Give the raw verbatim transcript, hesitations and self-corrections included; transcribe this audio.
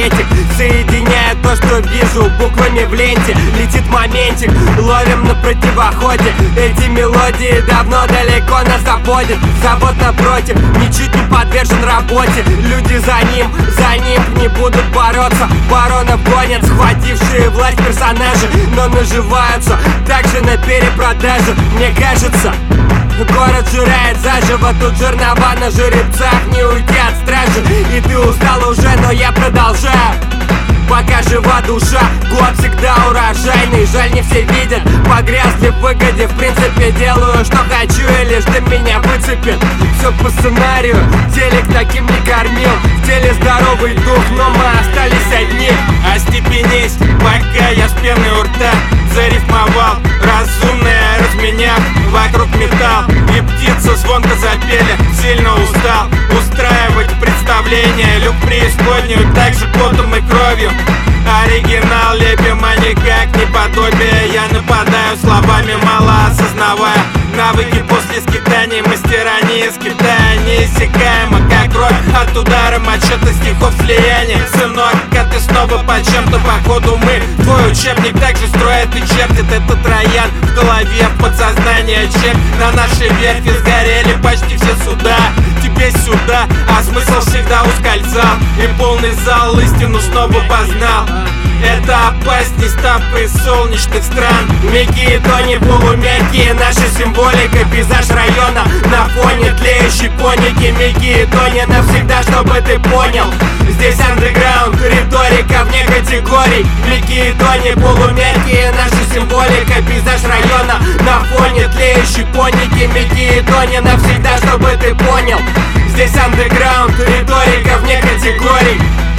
секретик, соединяя то, что вижу буквами в ленте. Летит моментик, ловим на противоходе. Эти мелодии давно далеко нас заводят. Завод напротив, ничуть не подвержен работе. Люди за ним, за ним не будут бороться. Баронов гонят схватившие власть персонажи, но наживаются также на перепродаже. Мне кажется, город жирает заживо, тут жернова на жеребцах, не уйти от стражи. И ты устал уже, но я продолжаю, пока жива душа. Год всегда урожайный, жаль не все видят. Погрязли в выгоде, в принципе делаю, что хочу, и лишь ты меня выцепит. Все по сценарию, телек таким не кормил. В теле здоровый дух, но мы остались одни. Остепенись, пока я с пеной у рта зарифмовал, разумная разменяв вокруг металл. И птицы звонко запели, сильно устал устраивать представление. Люк преисподнюю, также потом и кровью. Оригинал лепим, а никак не подобие. Я нападаю словами, мало осознавая навыки после скитаний. Мастера не из Китая, неиссякаемо, как кровь от удара мачете стихов слияния. Сынок, а ты снова по чем-то, походу мы твой учебник также строит и чертит. Этот Троян в голове, в подсознание чек. На нашей верфи сгорели почти все суда. Тебе сюда, а смысл всегда ускользал. И полный зал истину снова познал. Это опасней ставка из солнечных стран. Мики и тони полумягкие, наша символика. Пейзаж района на фоне тлеющей поники. Мики и тони навсегда, чтобы ты понял. Здесь андеграунд, риторика вне категорий. Мики и тони полумягкие, наша символика. Пейзаж района на фоне тлеющей поники. Мики и тони навсегда, чтобы ты понял. Здесь андеграунд, риторика вне категорий.